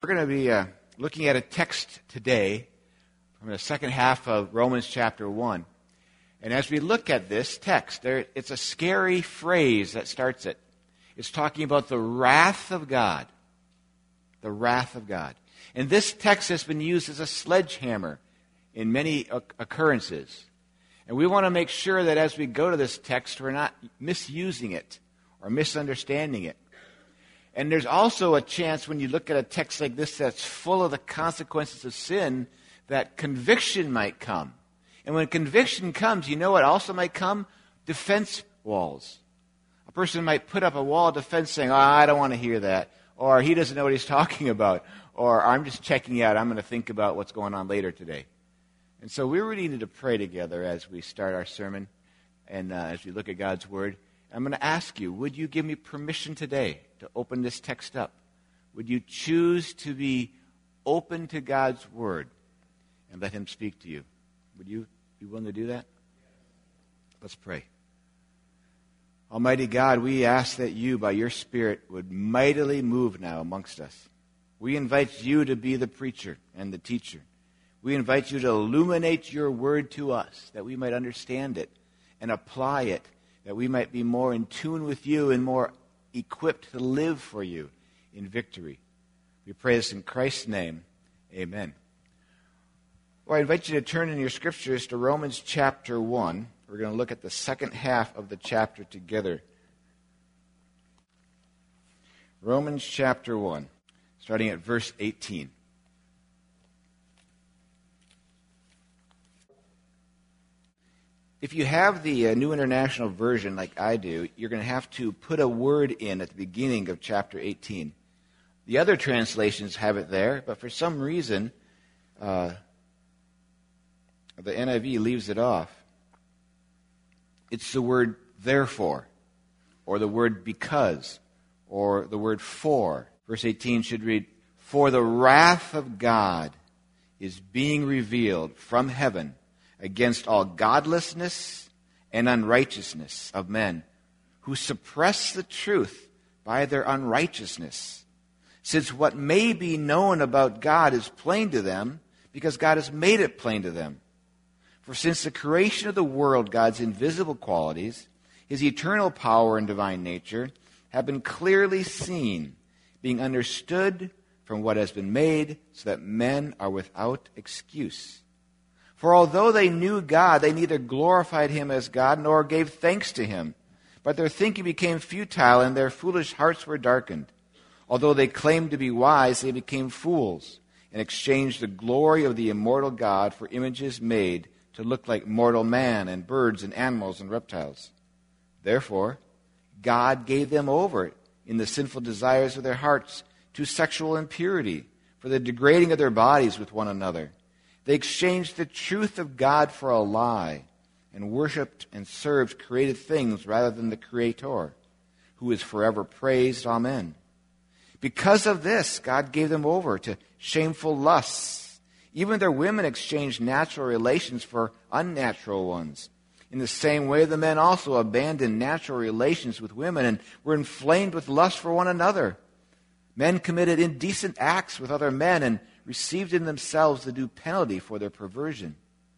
We're going to be looking at a text today from the second half of Romans chapter 1. And as we look at this text, it's a scary phrase that starts it. It's talking about the wrath of God. The wrath of God. And this text has been used as a sledgehammer in many occurrences. And we want to make sure that as we go to this text, we're not misusing it or misunderstanding it. And there's also a chance when you look at a text like this that's full of the consequences of sin, that conviction might come. And when conviction comes, you know what also might come? Defense walls. A person might put up a wall of defense saying, I don't want to hear that. Or he doesn't know what he's talking about. Or I'm just checking out. I'm going to think about what's going on later today. And so we really need to pray together as we start our sermon and as we look at God's Word. I'm going to ask you, would you give me permission today to open this text up? Would you choose to be open to God's Word and let Him speak to you? Would you be willing to do that? Let's pray. Almighty God, we ask that you, by your Spirit, would mightily move now amongst us. We invite you to be the preacher and the teacher. We invite you to illuminate your word to us, that we might understand it and apply it, that we might be more in tune with you and more equipped to live for you in victory. We pray this in Christ's name. Amen. Well, I invite you to turn in your scriptures to Romans chapter 1. We're going to look at the second half of the chapter together. Romans chapter 1, starting at verse 18. If you have the New International Version like I do, you're going to have to put a word in at the beginning of chapter 18. The other translations have it there, but for some reason, the NIV leaves it off. It's the word therefore, or the word because, or the word for. Verse 18 should read, for the wrath of God is being revealed from heaven against all godlessness and unrighteousness of men who suppress the truth by their unrighteousness, since what may be known about God is plain to them because God has made it plain to them. For since the creation of the world, God's invisible qualities, His eternal power and divine nature, have been clearly seen, being understood from what has been made, so that men are without excuse. For although they knew God, they neither glorified Him as God nor gave thanks to Him. But their thinking became futile, and their foolish hearts were darkened. Although they claimed to be wise, they became fools, and exchanged the glory of the immortal God for images made to look like mortal man and birds and animals and reptiles. Therefore, God gave them over in the sinful desires of their hearts to sexual impurity, for the degrading of their bodies with one another. They exchanged the truth of God for a lie and worshipped and served created things rather than the Creator, who is forever praised. Amen. Because of this, God gave them over to shameful lusts. Even their women exchanged natural relations for unnatural ones. In the same way, the men also abandoned natural relations with women and were inflamed with lust for one another. Men committed indecent acts with other men and received in themselves the due penalty for their perversion.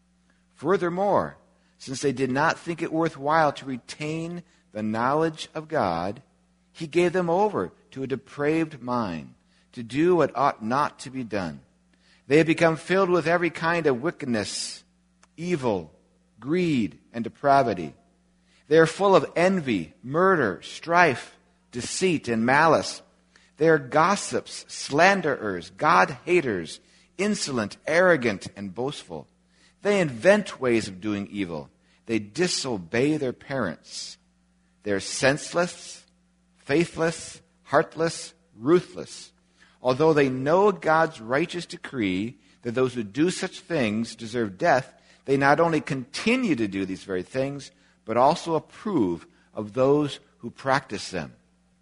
Furthermore, since they did not think it worthwhile to retain the knowledge of God, He gave them over to a depraved mind, to do what ought not to be done. They have become filled with every kind of wickedness, evil, greed, and depravity. They are full of envy, murder, strife, deceit, and malice. They are gossips, slanderers, God-haters, insolent, arrogant, and boastful. They invent ways of doing evil. They disobey their parents. They are senseless, faithless, heartless, ruthless. Although they know God's righteous decree that those who do such things deserve death, they not only continue to do these very things, but also approve of those who practice them.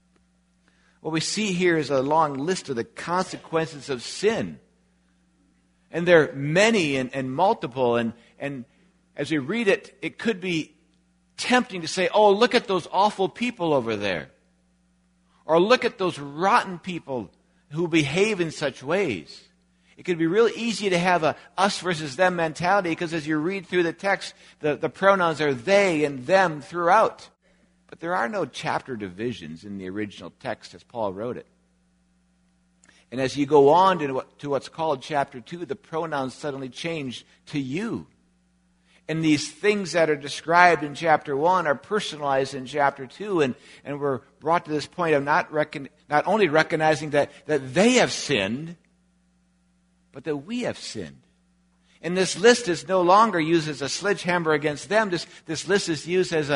What we see here is a long list of the consequences of sin. And they're many and multiple. And as we read it, it could be tempting to say, oh, look at those awful people over there. Or look at those rotten people who behave in such ways. It could be real easy to have a us versus them mentality because as you read through the text, the pronouns are they and them throughout. But there are no chapter divisions in the original text as Paul wrote it. And as you go on to what's called chapter 2, the pronouns suddenly change to you. And these things that are described in chapter 1 are personalized in chapter 2. And we're brought to this point of not only recognizing that they have sinned, but that we have sinned. And this list is no longer used as a sledgehammer against them. This list is used as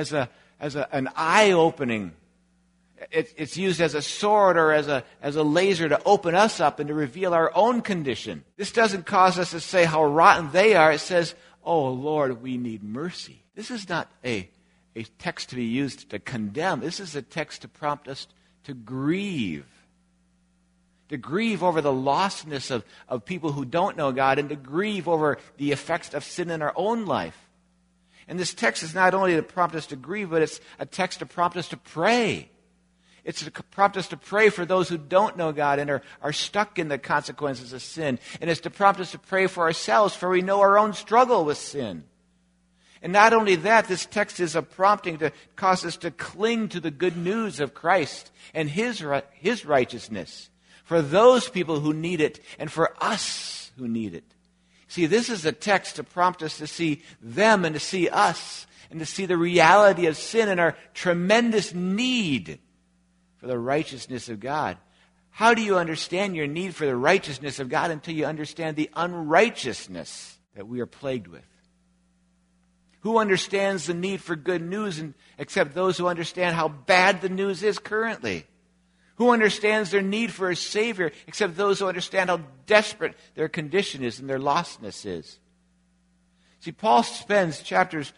an eye-opening. It's used as a sword or as a laser to open us up and to reveal our own condition. This doesn't cause us to say how rotten they are. It says, oh, Lord, we need mercy. This is not a text to be used to condemn. This is a text to prompt us to grieve. To grieve over the lostness of people who don't know God and to grieve over the effects of sin in our own life. And this text is not only to prompt us to grieve, but it's a text to prompt us to pray. It's to prompt us to pray for those who don't know God and are stuck in the consequences of sin. And it's to prompt us to pray for ourselves, for we know our own struggle with sin. And not only that, this text is a prompting to cause us to cling to the good news of Christ and His righteousness for those people who need it and for us who need it. See, this is a text to prompt us to see them and to see us and to see the reality of sin and our tremendous need for the righteousness of God. How do you understand your need for the righteousness of God until you understand the unrighteousness that we are plagued with? Who understands the need for good news except those who understand how bad the news is currently? Who understands their need for a Savior except those who understand how desperate their condition is and their lostness is? See, Paul spends chapters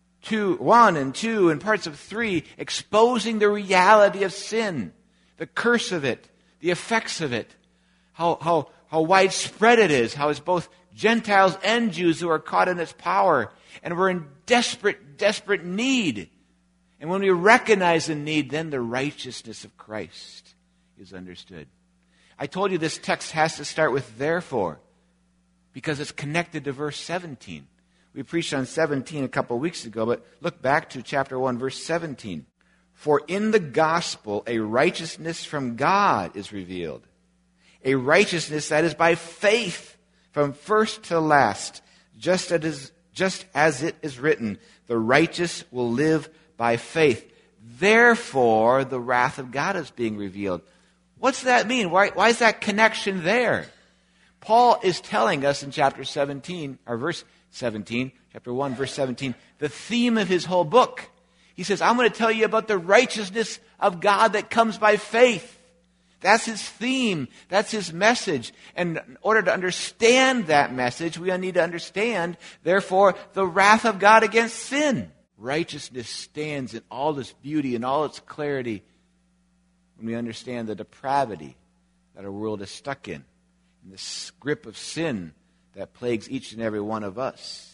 1 and 2 and parts of 3 exposing the reality of sin, the curse of it, the effects of it, how widespread it is, how it's both Gentiles and Jews who are caught in its power, and we're in desperate need. And when we recognize the need, then the righteousness of Christ is understood. I told you this text has to start with therefore, because it's connected to verse 17. We preached on 17 a couple of weeks ago, but look back to chapter 1, verse 17. For in the gospel a righteousness from God is revealed, a righteousness that is by faith from first to last, just as it is written, the righteous will live by faith. Therefore, the wrath of God is being revealed. What's that mean? Why is that connection there? Paul is telling us in chapter 17, or verse 17, chapter 1, verse 17, the theme of his whole book. He says, I'm going to tell you about the righteousness of God that comes by faith. That's his theme. That's his message. And in order to understand that message, we need to understand, therefore, the wrath of God against sin. Righteousness stands in all its beauty and all its clarity when we understand the depravity that our world is stuck in this grip of sin that plagues each and every one of us.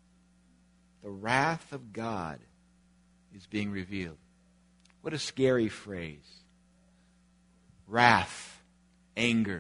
The wrath of God is being revealed. What a scary phrase. Wrath, anger,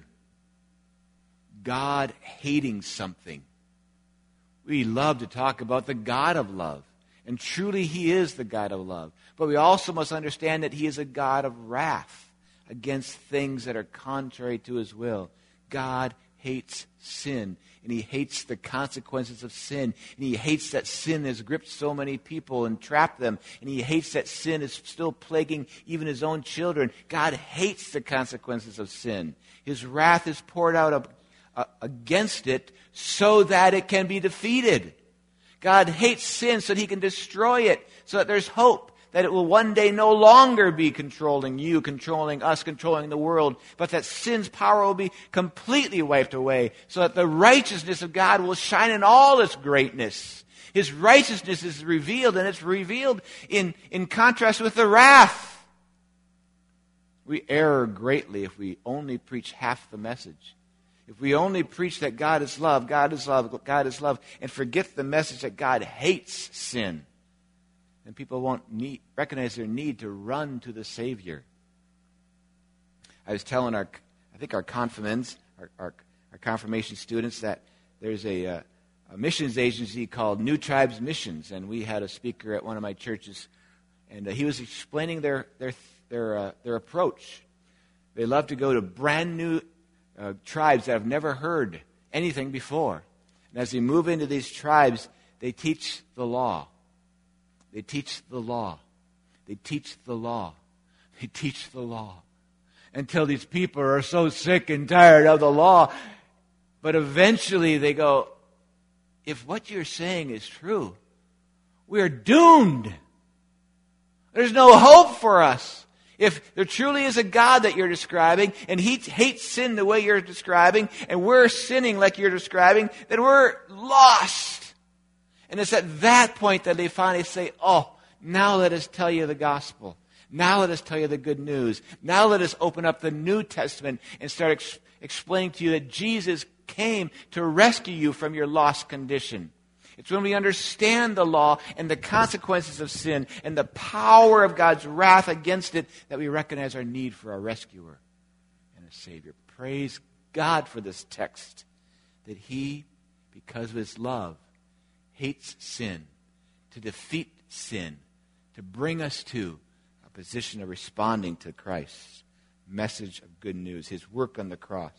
God hating something. We love to talk about the God of love. And truly He is the God of love. But we also must understand that He is a God of wrath against things that are contrary to His will. God hates sin. And He hates the consequences of sin. And He hates that sin has gripped so many people and trapped them. And He hates that sin is still plaguing even His own children. God hates the consequences of sin. His wrath is poured out against it so that it can be defeated. God hates sin so that He can destroy it, so that there's hope that it will one day no longer be controlling you, controlling us, controlling the world, but that sin's power will be completely wiped away, so that the righteousness of God will shine in all its greatness. His righteousness is revealed, and it's revealed in contrast with the wrath. We err greatly if we only preach half the message. If we only preach that God is love, God is love, God is love, and forget the message that God hates sin, then people won't recognize their need to run to the Savior. I was telling our I think our confirmands, our confirmation students, that there's a missions agency called New Tribes Missions, and we had a speaker at one of my churches, and he was explaining their approach. They love to go to brand new tribes that have never heard anything before. And as they move into these tribes, they teach the law. They teach the law. They teach the law. They teach the law. Until these people are so sick and tired of the law. But eventually they go, if what you're saying is true, we're doomed. There's no hope for us. If there truly is a God that you're describing, and He hates sin the way you're describing, and we're sinning like you're describing, then we're lost. And it's at that point that they finally say, oh, now let us tell you the gospel. Now let us tell you the good news. Now let us open up the New Testament and start explaining to you that Jesus came to rescue you from your lost condition. It's when we understand the law and the consequences of sin and the power of God's wrath against it that we recognize our need for a rescuer and a Savior. Praise God for this text, that He, because of His love, hates sin, to defeat sin, to bring us to a position of responding to Christ's message of good news, His work on the cross.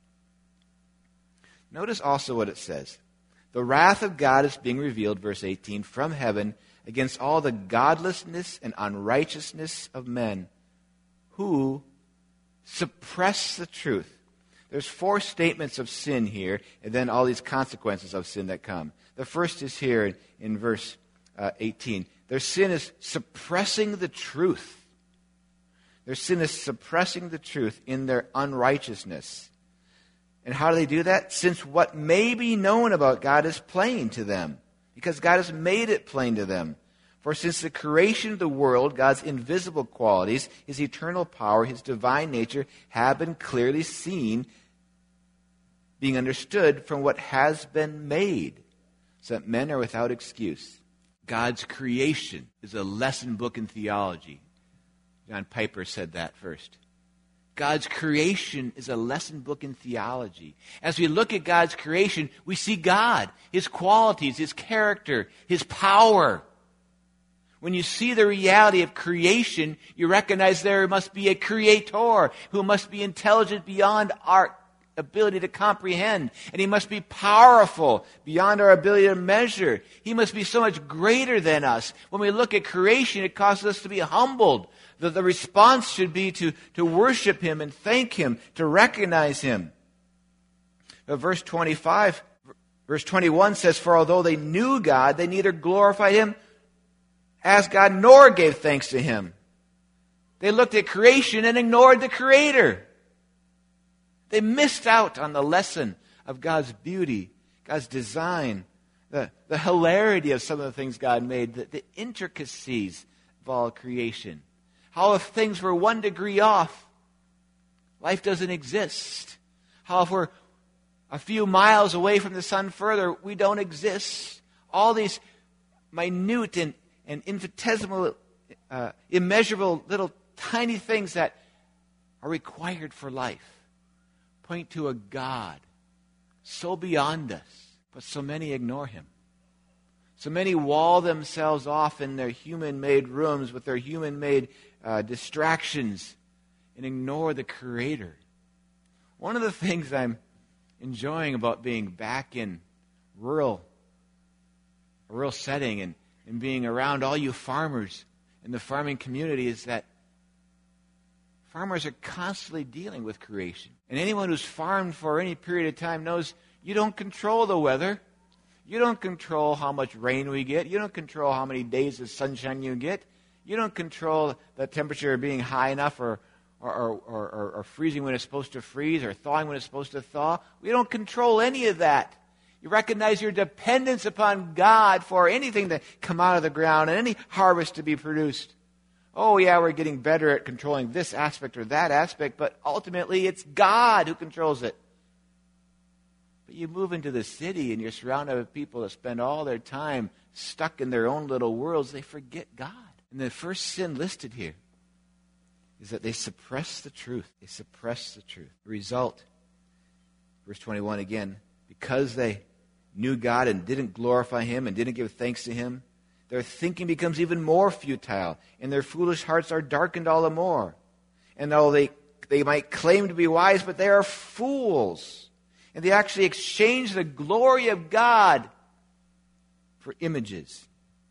Notice also what it says. The wrath of God is being revealed, verse 18, from heaven against all the godlessness and unrighteousness of men who suppress the truth. There's 4 statements of sin here, and then all these consequences of sin that come. The first is here in verse 18. Their sin is suppressing the truth. Their sin is suppressing the truth in their unrighteousness. And how do they do that? Since what may be known about God is plain to them, because God has made it plain to them. For since the creation of the world, God's invisible qualities, His eternal power, His divine nature, have been clearly seen, being understood from what has been made, so that men are without excuse. God's creation is a lesson book in theology. John Piper said that first. God's creation is a lesson book in theology. As we look at God's creation, we see God, His qualities, His character, His power. When you see the reality of creation, you recognize there must be a creator who must be intelligent beyond our ability to comprehend. And He must be powerful beyond our ability to measure. He must be so much greater than us. When we look at creation, it causes us to be humbled. The response should be to worship Him and thank Him, to recognize Him. But verse 21 says, for although they knew God, they neither glorified Him as God nor gave thanks to Him. They looked at creation and ignored the Creator. They missed out on the lesson of God's beauty, God's design, the hilarity of some of the things God made, the intricacies of all creation. How if things were 1 degree off, life doesn't exist. How if we're a few miles away from the sun further, we don't exist. All these minute and infinitesimal, immeasurable little tiny things that are required for life point to a God so beyond us, but so many ignore Him. So many wall themselves off in their human-made rooms with their human-made distractions and ignore the Creator. One of the things I'm enjoying about being back in a rural setting and being around all you farmers in the farming community is that farmers are constantly dealing with creation. And anyone who's farmed for any period of time knows you don't control the weather. You don't control how much rain we get. You don't control how many days of sunshine you get. You don't control the temperature being high enough or freezing when it's supposed to freeze or thawing when it's supposed to thaw. We don't control any of that. You recognize your dependence upon God for anything to come out of the ground and any harvest to be produced. Oh, yeah, we're getting better at controlling this aspect or that aspect, but ultimately it's God who controls it. But you move into the city and you're surrounded with people that spend all their time stuck in their own little worlds. They forget God. And the first sin listed here is that they suppress the truth. They suppress the truth. The result, verse 21 again, because they knew God and didn't glorify Him and didn't give thanks to Him, their thinking becomes even more futile, and their foolish hearts are darkened all the more. And though they might claim to be wise, but they are fools. And they actually exchange the glory of God for images,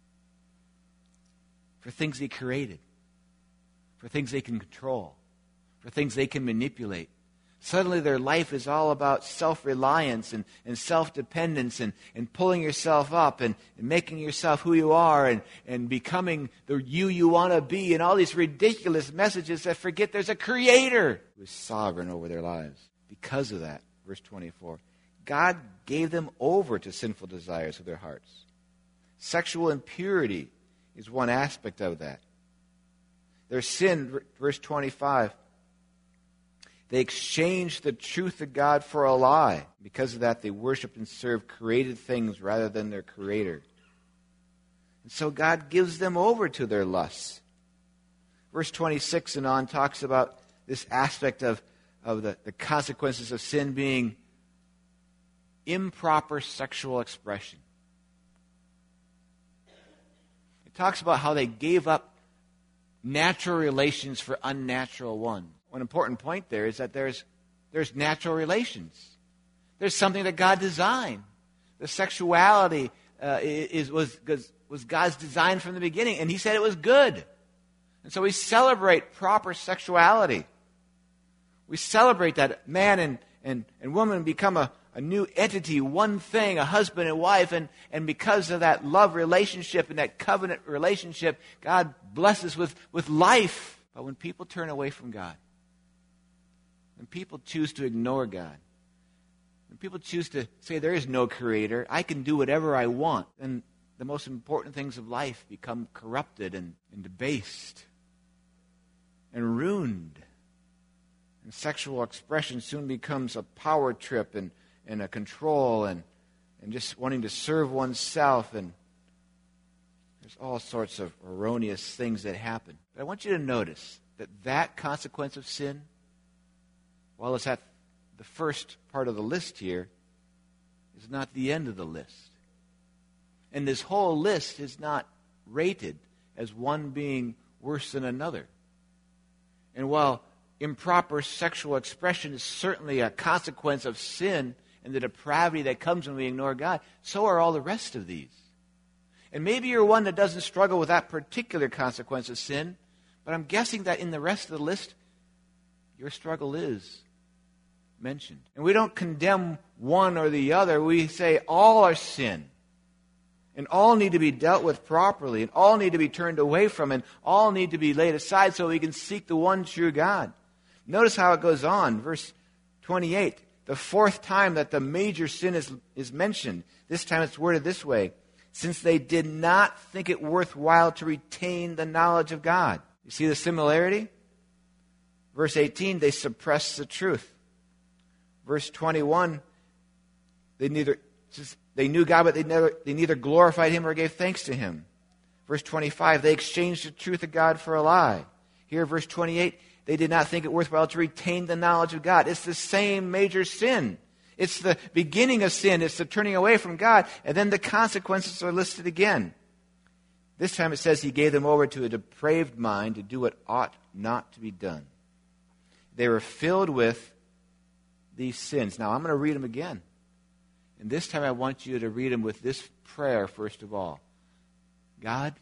for things He created, for things they can control, for things they can manipulate. Suddenly their life is all about self-reliance and self-dependence and pulling yourself up and making yourself who you are and becoming the you want to be, and all these ridiculous messages that forget there's a Creator who is sovereign over their lives. Because of that, verse 24, God gave them over to sinful desires of their hearts. Sexual impurity is one aspect of that. Their sin, verse 25, they exchanged the truth of God for a lie. Because of that, they worshiped and served created things rather than their Creator. And so God gives them over to their lusts. Verse 26 and on talks about this aspect of the consequences of sin being improper sexual expression. It talks about how they gave up natural relations for unnatural ones. One important point there is that there's natural relations. There's something that God designed. The sexuality was God's design from the beginning, and He said it was good. And so we celebrate proper sexuality. We celebrate that man and woman become a new entity, one thing, a husband and wife, and because of that love relationship and that covenant relationship, God blesses with life. But when people turn away from God, when people choose to ignore God, when people choose to say there is no Creator, I can do whatever I want, then the most important things of life become corrupted and debased and ruined. And sexual expression soon becomes a power trip and a control and just wanting to serve oneself, and there's all sorts of erroneous things that happen. But I want you to notice that consequence of sin, while it's at the first part of the list here, is not the end of the list. And this whole list is not rated as one being worse than another. And while improper sexual expression is certainly a consequence of sin and the depravity that comes when we ignore God, so are all the rest of these. And maybe you're one that doesn't struggle with that particular consequence of sin, but I'm guessing that in the rest of the list, your struggle is mentioned. And we don't condemn one or the other. We say all are sin. And all need to be dealt with properly. And all need to be turned away from. And all need to be laid aside so we can seek the one true God. Notice how it goes on. Verse 28. The fourth time that the major sin is mentioned. This time it's worded this way. Since they did not think it worthwhile to retain the knowledge of God. You see the similarity? Verse 18, they suppressed the truth. Verse 21, they knew God, but they neither glorified Him or gave thanks to Him. Verse 25, they exchanged the truth of God for a lie. Here, verse 28, they did not think it worthwhile to retain the knowledge of God. It's the same major sin. It's the beginning of sin. It's the turning away from God. And then the consequences are listed again. This time it says He gave them over to a depraved mind to do what ought not to be done. They were filled with these sins. Now I'm going to read them again. And this time I want you to read them with this prayer first of all. God,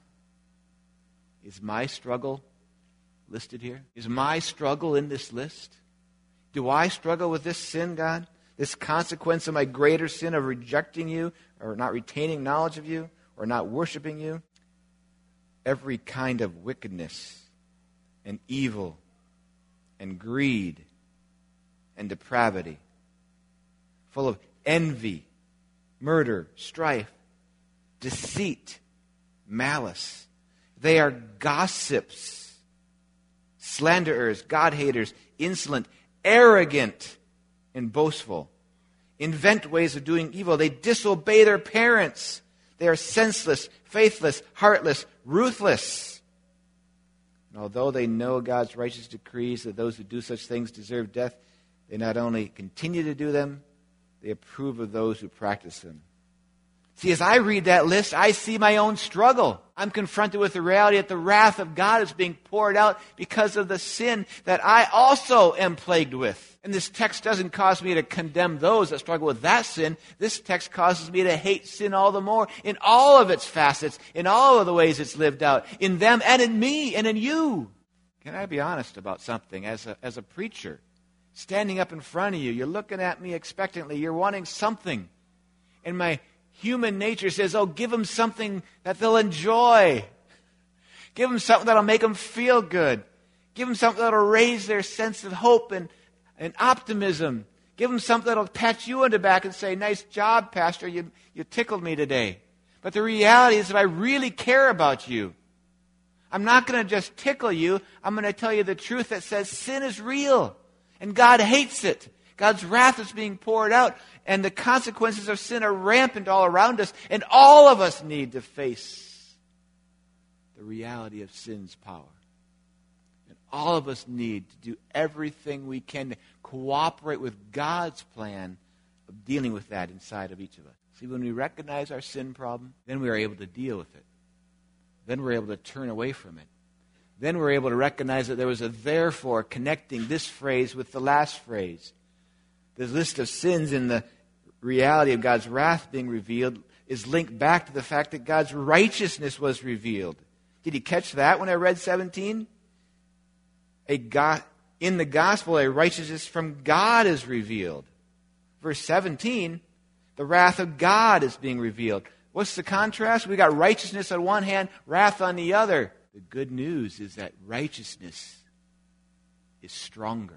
is my struggle listed here? Is my struggle in this list? Do I struggle with this sin, God? This consequence of my greater sin of rejecting you or not retaining knowledge of you or not worshiping you? Every kind of wickedness and evil and greed and depravity, full of envy, murder, strife, deceit, malice. They are gossips, slanderers, God-haters, insolent, arrogant, and boastful. Invent ways of doing evil. They disobey their parents. They are senseless, faithless, heartless, ruthless. And although they know God's righteous decrees that those who do such things deserve death, they not only continue to do them, they approve of those who practice them. See, as I read that list, I see my own struggle. I'm confronted with the reality that the wrath of God is being poured out because of the sin that I also am plagued with. And this text doesn't cause me to condemn those that struggle with that sin. This text causes me to hate sin all the more in all of its facets, in all of the ways it's lived out, in them and in me and in you. Can I be honest about something? As a preacher, standing up in front of you, you're looking at me expectantly, you're wanting something. And my human nature says, oh, give them something that they'll enjoy. Give them something that'll make them feel good. Give them something that'll raise their sense of hope and optimism. Give them something that'll pat you on the back and say, nice job, Pastor, you tickled me today. But the reality is that I really care about you. I'm not going to just tickle you. I'm going to tell you the truth that says sin is real. And God hates it. God's wrath is being poured out. And the consequences of sin are rampant all around us. And all of us need to face the reality of sin's power. And all of us need to do everything we can to cooperate with God's plan of dealing with that inside of each of us. See, when we recognize our sin problem, then we are able to deal with it. Then we're able to turn away from it. Then we're able to recognize that there was a therefore connecting this phrase with the last phrase. The list of sins in the reality of God's wrath being revealed is linked back to the fact that God's righteousness was revealed. Did you catch that when I read 17? In the gospel, a righteousness from God is revealed. Verse 17, the wrath of God is being revealed. What's the contrast? We got righteousness on one hand, wrath on the other. The good news is that righteousness is stronger.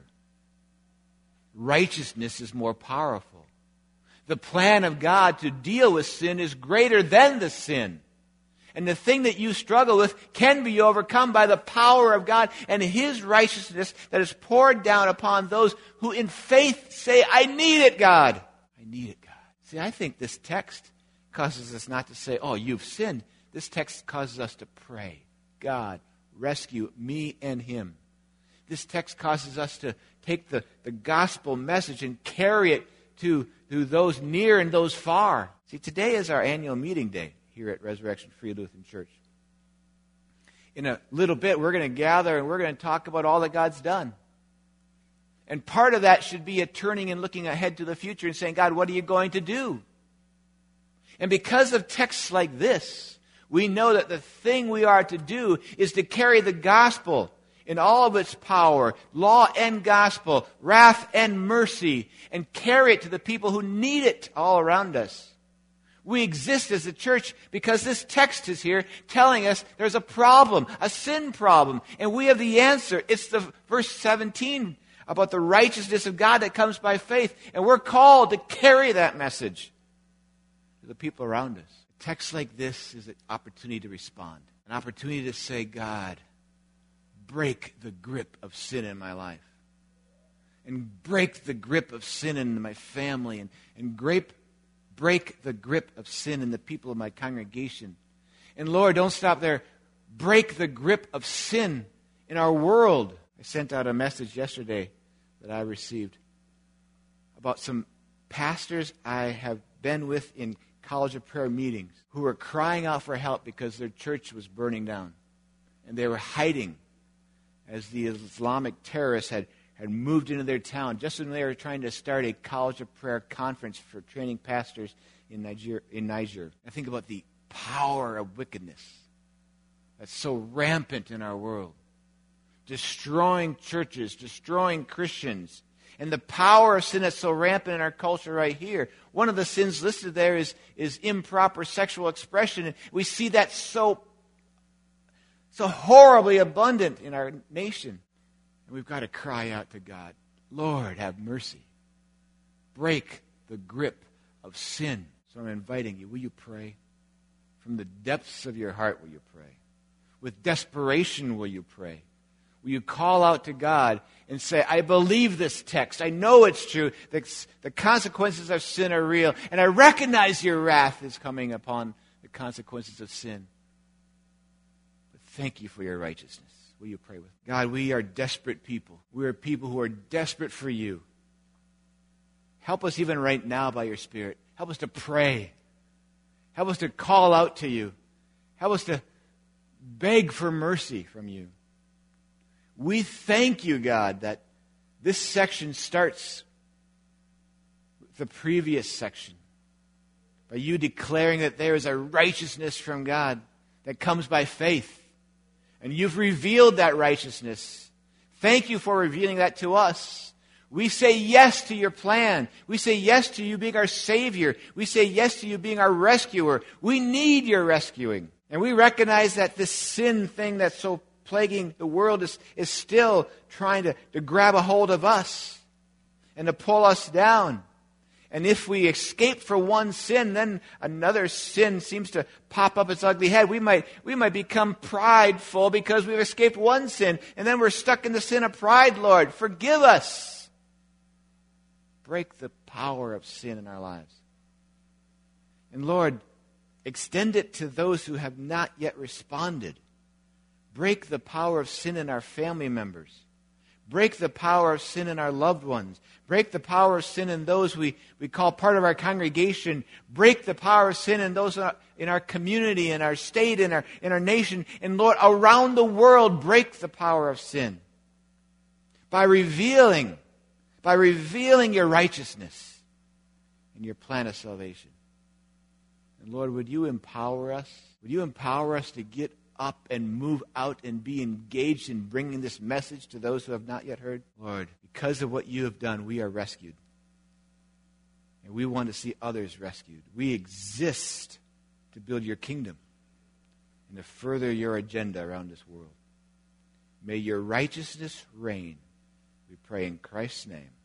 Righteousness is more powerful. The plan of God to deal with sin is greater than the sin. And the thing that you struggle with can be overcome by the power of God and His righteousness that is poured down upon those who in faith say, I need it, God. I need it, God. See, I think this text causes us not to say, oh, you've sinned. This text causes us to pray, God, rescue me and him. This text causes us to take the gospel message and carry it to those near and those far. See, today is our annual meeting day here at Resurrection Free Lutheran Church. In a little bit, we're going to gather and we're going to talk about all that God's done. And part of that should be a turning and looking ahead to the future and saying, God, what are you going to do? And because of texts like this, we know that the thing we are to do is to carry the gospel in all of its power, law and gospel, wrath and mercy, and carry it to the people who need it all around us. We exist as a church because this text is here telling us there's a problem, a sin problem, and we have the answer. It's the verse 17 about the righteousness of God that comes by faith, and we're called to carry that message to the people around us. A text like this is an opportunity to respond, an opportunity to say, God, break the grip of sin in my life, and break the grip of sin in my family, and break the grip of sin in the people of my congregation. And Lord, don't stop there. Break the grip of sin in our world. I sent out a message yesterday that I received about some pastors I have been with in College of Prayer meetings who were crying out for help because their church was burning down. And they were hiding as the Islamic terrorists had moved into their town just when they were trying to start a College of Prayer conference for training pastors in Niger. I think about the power of wickedness that's so rampant in our world, destroying churches, destroying Christians, and the power of sin that's so rampant in our culture right here. One of the sins listed there is improper sexual expression, and we see that so horribly abundant in our nation. And we've got to cry out to God, Lord, have mercy. Break the grip of sin. So I'm inviting you, will you pray? From the depths of your heart, will you pray? With desperation, will you pray? Will you call out to God and say, I believe this text. I know it's true. The consequences of sin are real. And I recognize your wrath is coming upon the consequences of sin. But thank you for your righteousness. Will you pray with me? God, we are desperate people. We are people who are desperate for you. Help us even right now by your Spirit. Help us to pray. Help us to call out to you. Help us to beg for mercy from you. We thank you, God, that this section starts with the previous section, by you declaring that there is a righteousness from God that comes by faith. And you've revealed that righteousness. Thank you for revealing that to us. We say yes to your plan. We say yes to you being our Savior. We say yes to you being our rescuer. We need your rescuing. And we recognize that this sin thing that's so plaguing the world is still trying to grab a hold of us and to pull us down. And if we escape from one sin, then another sin seems to pop up its ugly head. We might become prideful because we've escaped one sin, and then we're stuck in the sin of pride, Lord. Forgive us. Break the power of sin in our lives. And Lord, extend it to those who have not yet responded. Break the power of sin in our family members. Break the power of sin in our loved ones. Break the power of sin in those we call part of our congregation. Break the power of sin in those in our community, in our state, in our nation. And Lord, around the world, break the power of sin. By revealing your righteousness and your plan of salvation. And Lord, would you empower us? Would you empower us to get up and move out and be engaged in bringing this message to those who have not yet heard? Lord, because of what you have done, we are rescued. And we want to see others rescued. We exist to build your kingdom and to further your agenda around this world. May your righteousness reign. We pray in Christ's name.